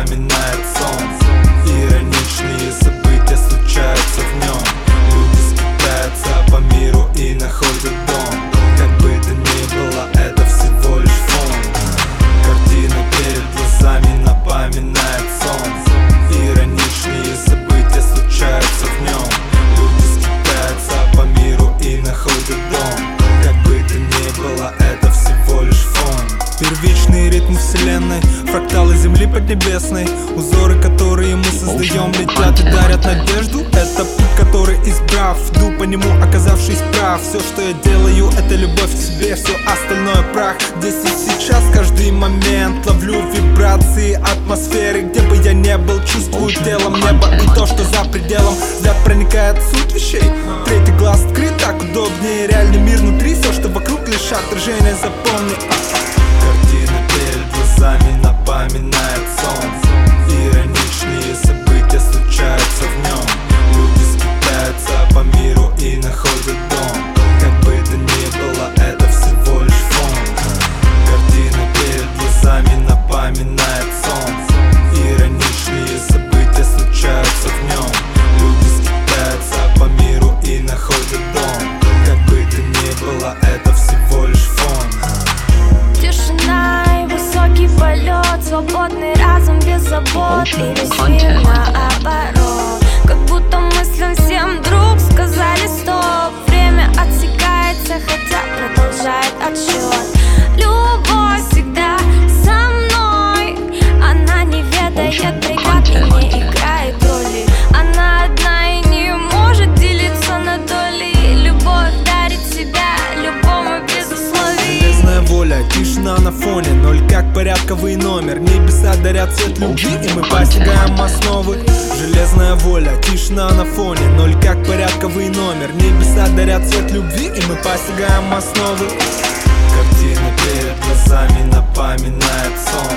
напоминает сон. Ироничные события случаются в нем. Люди скитаются по миру и находят дом. Как бы то ни было, это всего лишь фон. Картина перед глазами напоминает сон. Ироничные события случаются в нем. Люди скитаются по миру и находят дом. Как бы то ни было, это всего лишь фон. Первичный ритм вселенной, фракталы земли поднебесной. Узоры, которые мы создаем, летят и дарят надежду. Это путь, который избрав, иду по нему, оказавшись прав. Все, что я делаю, это любовь к себе, все остальное прах. Здесь и сейчас, каждый момент ловлю вибрации атмосферы. Где бы я ни был, чувствую телом небо и то, что за пределом. Взгляд проникает в суть вещей, третий глаз открыт, так удобнее. Реальный мир внутри, все, что вокруг, лишь отражение, запомни. Картина перед глазами напоминает сон. Ироничные события случаются в нем. Люди скитаются по миру и находят дом. Как бы то ни было, это всего лишь фон. Картина перед глазами напоминает сон. Ироничные события случаются в нем. Люди скитаются по миру и находят дом. Как бы то ни было, это всего лишь фон. Тишина и высокий полет, свободный разум без забот. И весь мир наоборот, как будто мыслям всем вдруг сказали стоп. Время отсекается, хотя продолжает отсчет. Любовь всегда со мной, она не ведает преград и не играет роли. Она одна и не может делиться на доли. Любовь дарит себя любому без условий. Железная воля, тишина на фоне, ноль как порядковый номер. Небеса дарят цвет любви, и мы постигаем основы. Железная воля, тишина на фоне, ноль как порядковый номер. Небеса дарят цвет любви, и мы постигаем основы. Картина перед глазами напоминает сон.